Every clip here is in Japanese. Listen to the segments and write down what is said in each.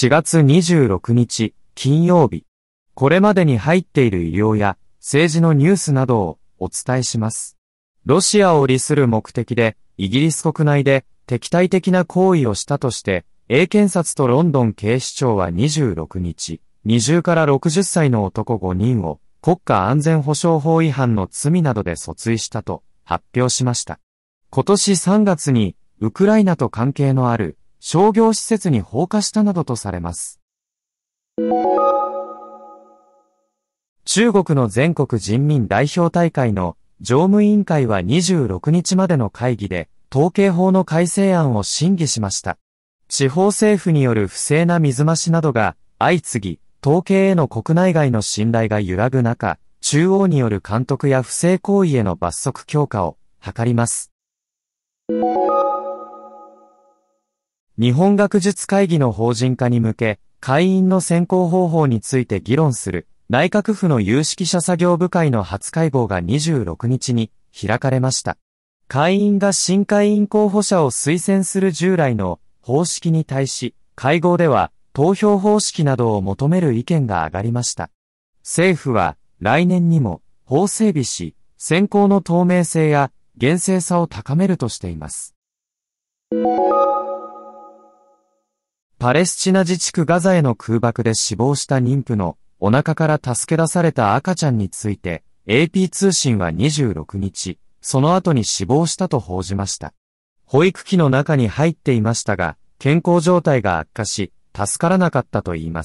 4月26日、金曜日。これまでに入っている医療や政治のニュースなどをお伝えします。ロシアを利する目的で、イギリス国内で敵対的な行為をしたとして、英検察とロンドン警視庁は26日、20から60歳の男5人を国家安全保障法違反の罪などで訴追したと発表しました。今年3月にウクライナと関係のある商業施設に放火したなどとされます。中国の全国人民代表大会の常務委員会は26日までの会議で統計法の改正案を審議しました。地方政府による不正な水増しなどが相次ぎ、統計への国内外の信頼が揺らぐ中、中央による監督や不正行為への罰則強化を図ります。日本学術会議の法人化に向け、会員の選考方法について議論する内閣府の有識者作業部会の初会合が26日に開かれました。会員が新会員候補者を推薦する従来の方式に対し、会合では投票方式などを求める意見が上がりました。政府は来年にも法整備し、選考の透明性や厳正さを高めるとしています。パレスチナ自治区ガザへの空爆で死亡した妊婦のお腹から助け出された赤ちゃんについて AP 通信は26日、その後に死亡したと報じました。保育器の中に入っていましたが、健康状態が悪化し、助からなかったといいます。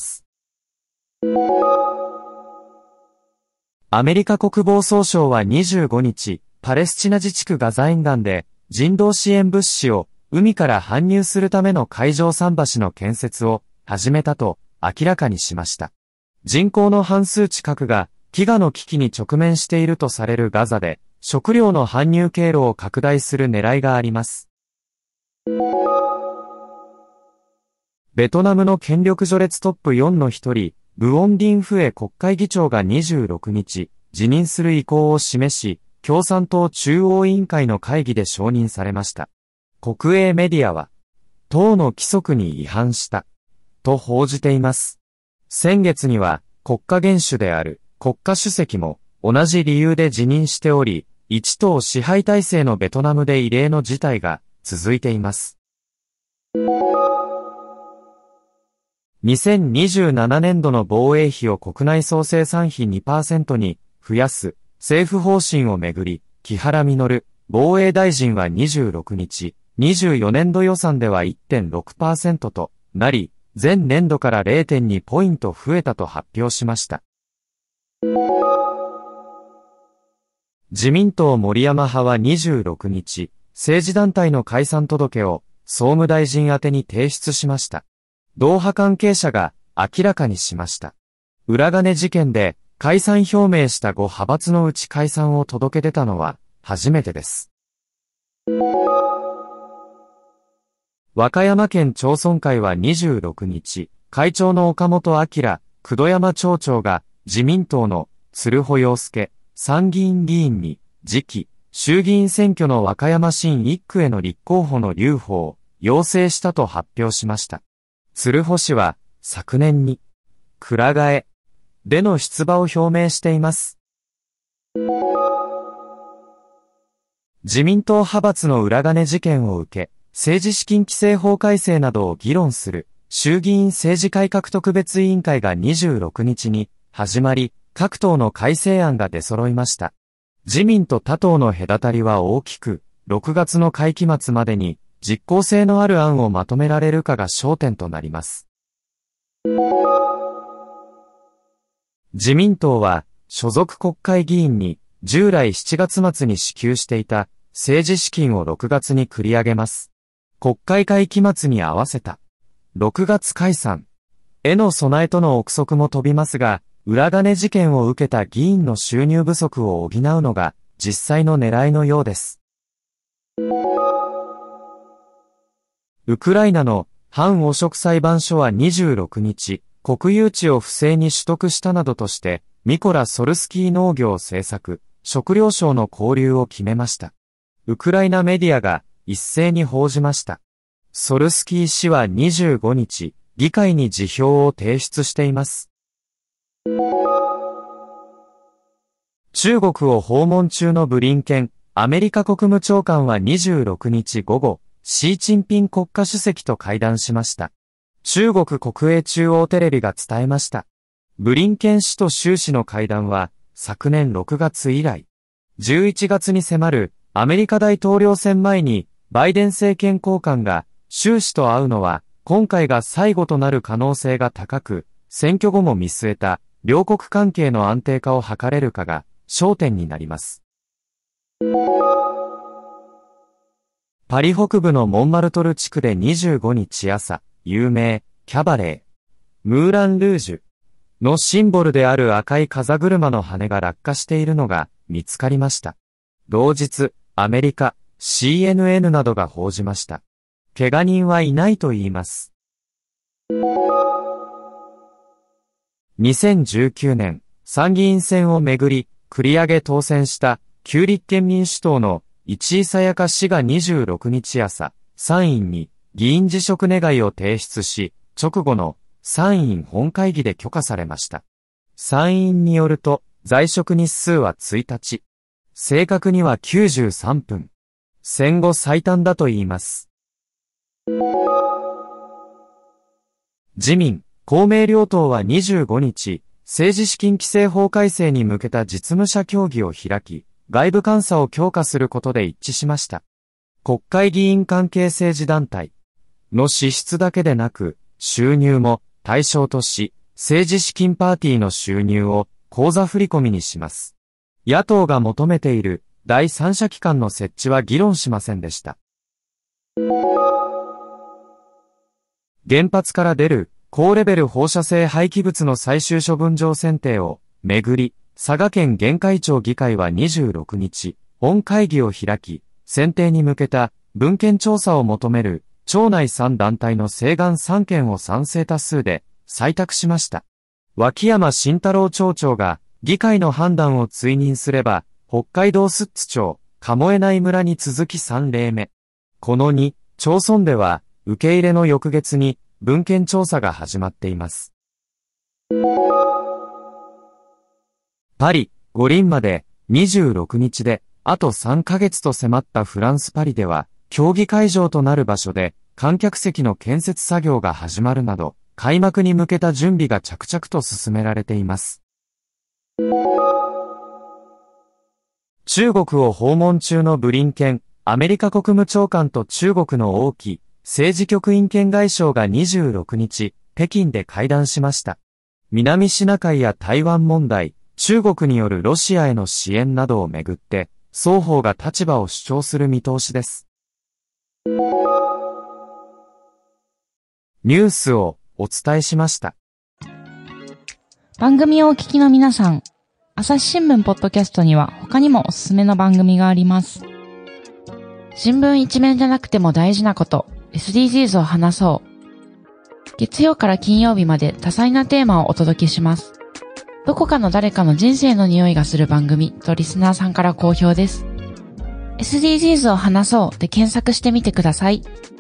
アメリカ国防総省は25日、パレスチナ自治区ガザ沿岸で人道支援物資を海から搬入するための海上桟橋の建設を始めたと明らかにしました。人口の半数近くが飢餓の危機に直面しているとされるガザで食料の搬入経路を拡大する狙いがあります。ベトナムの権力序列トップ4の一人、ブオンディン・フエ国会議長が26日、辞任する意向を示し、共産党中央委員会の会議で承認されました。国営メディアは、党の規則に違反した、と報じています。先月には、国家元首である国家主席も同じ理由で辞任しており、一党支配体制のベトナムで異例の事態が続いています。2027年度の防衛費を国内総生産費 2% に増やす政府方針をめぐり、木原稔防衛大臣は26日、24年度予算では 1.6% となり、前年度から 0.2 ポイント増えたと発表しました。自民党森山派は26日、政治団体の解散届を総務大臣宛てに提出しました。同派関係者が明らかにしました。裏金事件で解散表明した5派閥のうち解散を届け出たのは初めてです。和歌山県町村会は26日、会長の岡本明、九度山町長が自民党の鶴保陽介参議院議員に次期衆議院選挙の和歌山新1区への立候補の留保を要請したと発表しました。鶴保氏は昨年に倉替えでの出馬を表明しています。自民党派閥の裏金事件を受け、政治資金規正法改正などを議論する衆議院政治改革特別委員会が26日に始まり、各党の改正案が出揃いました。自民と他党の隔たりは大きく、6月の会期末までに実効性のある案をまとめられるかが焦点となります。自民党は所属国会議員に従来7月末に支給していた政治資金を6月に繰り上げます。国会会期末に合わせた6月解散への備えとの憶測も飛びますが、裏金事件を受けた議員の収入不足を補うのが実際の狙いのようです。ウクライナの反汚職裁判所は26日、国有地を不正に取得したなどとして、ミコラ・ソルスキー農業政策、食糧省の拘留を決めました。ウクライナメディアが一斉に報じました。ソルスキー氏は25日、 議会に辞表を提出しています。中国を訪問中のブリンケン、アメリカ国務長官は26日午後、シー・チンピン国家主席と会談しました。中国国営中央テレビが伝えました。ブリンケン氏と習氏の会談は、昨年6月以来、11月に迫るアメリカ大統領選前に、バイデン政権高官が習氏と会うのは、今回が最後となる可能性が高く、選挙後も見据えた両国関係の安定化を図れるかが焦点になります。パリ北部のモンマルトル地区で25日朝、有名、キャバレー、ムーラン・ルージュのシンボルである赤い風車の羽が落下しているのが見つかりました。同日、アメリカ、CNN などが報じました。怪我人はいないと言います。2019年、参議院選をめぐり、繰り上げ当選した旧立憲民主党の市井さやか氏が26日朝、参院に議員辞職願を提出し、直後の参院本会議で許可されました。参院によると、在職日数は1日。正確には93分。戦後最短だと言います。自民、公明両党は25日、政治資金規正法改正に向けた実務者協議を開き、外部監査を強化することで一致しました。国会議員関係政治団体の支出だけでなく、収入も対象とし、政治資金パーティーの収入を口座振込にします。野党が求めている第三者機関の設置は議論しませんでした。原発から出る高レベル放射性廃棄物の最終処分場選定をめぐり、佐賀県玄海町議会は26日、本会議を開き、選定に向けた文献調査を求める町内3団体の請願3件を賛成多数で採択しました。脇山慎太郎町長が議会の判断を追認すれば、北海道寿都町、鴨江内村に続き3例目。この2、町村では受け入れの翌月に文献調査が始まっています。パリ、五輪まで26日であと3ヶ月と迫ったフランス・パリでは、競技会場となる場所で観客席の建設作業が始まるなど、開幕に向けた準備が着々と進められています。中国を訪問中のブリンケン、アメリカ国務長官と中国の王毅、政治局員兼外相が26日、北京で会談しました。南シナ海や台湾問題、中国によるロシアへの支援などをめぐって、双方が立場を主張する見通しです。ニュースをお伝えしました。 番組をお聞きの皆さん、朝日新聞ポッドキャストには他にもおすすめの番組があります。新聞一面じゃなくても大事なこと、SDGs を話そう。月曜から金曜日まで多彩なテーマをお届けします。どこかの誰かの人生の匂いがする番組とリスナーさんから好評です。SDGs を話そうで検索してみてください。